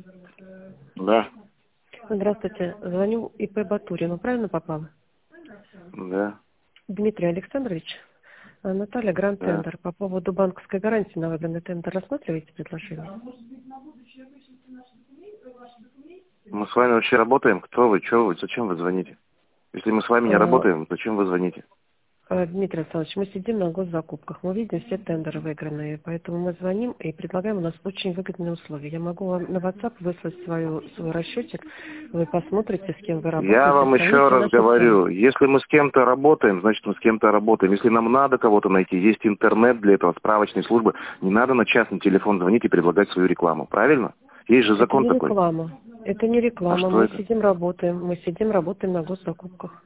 Да. Здравствуйте. Звоню ИП Батурину. Правильно попала? Да. Дмитрий Александрович. Наталья, Гранд Да. Тендер. По поводу банковской гарантии на выбранный тендер рассматриваете предложение? Мы с вами вообще работаем? Кто вы? Чего вы? Зачем вы звоните? Если мы с вами не работаем, зачем вы звоните? Дмитрий Александрович, мы сидим на госзакупках, мы видим все тендеры выигранные, поэтому мы звоним и предлагаем, у нас очень выгодные условия. Я могу вам на WhatsApp выслать свой расчетик, вы посмотрите, с кем вы работаете. Я вам еще раз говорю, если мы с кем-то работаем, значит мы с кем-то работаем. Если нам надо кого-то найти, есть интернет для этого, справочные службы, не надо на частный телефон звонить и предлагать свою рекламу, правильно? Есть же закон такой. Это не реклама, мы сидим, работаем на госзакупках.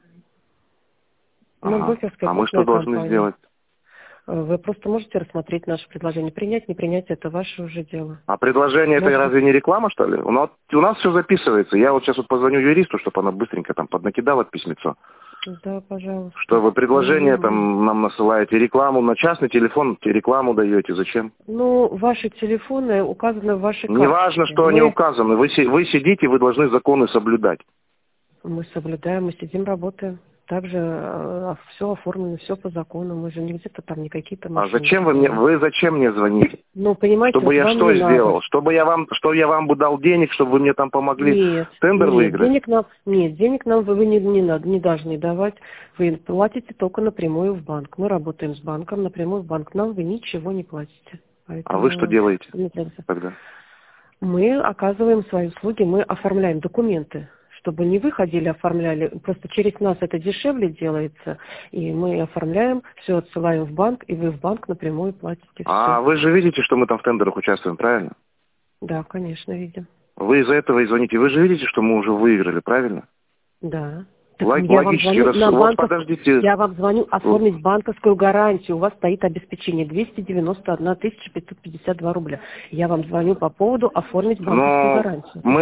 Ага. А мы что должны сделать? Вы просто можете рассмотреть наше предложение. Принять, не принять, это ваше уже дело. А предложение это разве не реклама, что ли? У нас все записывается. Я вот сейчас позвоню юристу, чтобы она быстренько там поднакидала письмецо. Да, пожалуйста. Что вы предложение там нам насылаете, рекламу на частный телефон, рекламу даете, зачем? Ну, ваши телефоны указаны в вашей карте. Неважно, что они указаны. Вы сидите, вы должны законы соблюдать. Мы соблюдаем, мы сидим, работаем. Также все оформлено, все по закону. Мы же не где-то там не какие-то машины. А зачем вы зачем мне звоните? Ну, понимаете, чтобы я что сделал? Чтобы я вам бы дал денег, чтобы вы мне там помогли тендер выиграть? Денег нам вы не должны давать. Вы платите только напрямую в банк. Мы работаем с банком, напрямую в банк. Нам вы ничего не платите. А вы что делаете тогда? Мы оказываем свои услуги, мы оформляем документы. Чтобы не вы ходили, оформляли, просто через нас это дешевле делается, и мы оформляем, все отсылаем в банк, и вы в банк напрямую платите. А вы же видите, что мы там в тендерах участвуем, правильно? Да, конечно, видим. Вы из-за этого и звоните. Вы же видите, что мы уже выиграли, правильно? Да. Логический рассудок. Подождите. Я вам звоню оформить банковскую гарантию. У вас стоит обеспечение 291 552 рубля. Я вам звоню по поводу оформить банковскую гарантию. Мы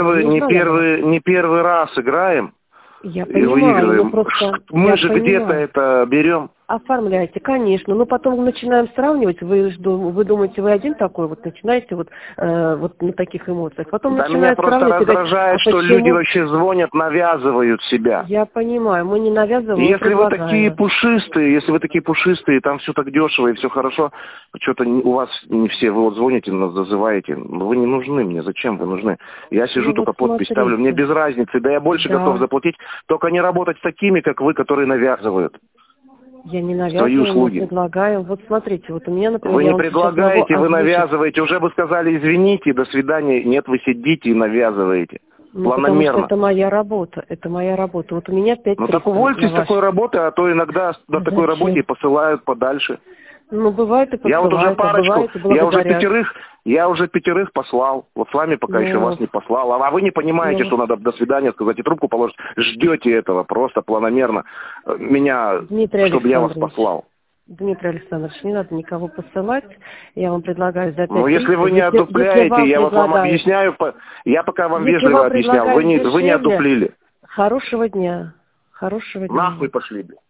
не первый раз играем. Я понимаю, но просто... Мы же где-то это берем. Оформляйте, конечно. Но потом начинаем сравнивать. Вы думаете, вы один такой, вот начинаете вот на таких эмоциях. Потом да меня просто раздражает, что люди вообще звонят, навязывают себя. Я понимаю, мы не навязываем. Если вы такие пушистые, там все так дешево и все хорошо, что-то у вас не все, вы вот звоните, нас зазываете. Вы не нужны мне, зачем вы нужны? Я сижу, только подпись ставлю, мне без разницы, да я больше готов заплатить, только не работать с такими, как вы, которые навязывают. Я не навязываю, мы предлагаем. Вот смотрите, вот у меня, например... Вы не предлагаете, вы навязываете. Уже бы сказали, извините, до свидания. Нет, вы сидите и навязываете. Планомерно. Потому что это моя работа. Вот у меня 5 Ну так увольтесь с такой работы, а то иногда на такой работе посылают подальше. Ну, бывает и посылают, я уже пятерых послал. Вот с вами пока еще вас не послал. А вы не понимаете, что надо до свидания сказать и трубку положить. Ждете этого просто планомерно меня, чтобы я вас послал. Дмитрий Александрович, не надо никого посылать. Я вам предлагаю за 5 Ну, если вы не одупляете, я вот вам объясняю. Я пока вам вежливо объяснял. Вы не одуплили. Хорошего дня. Нахуй пошли.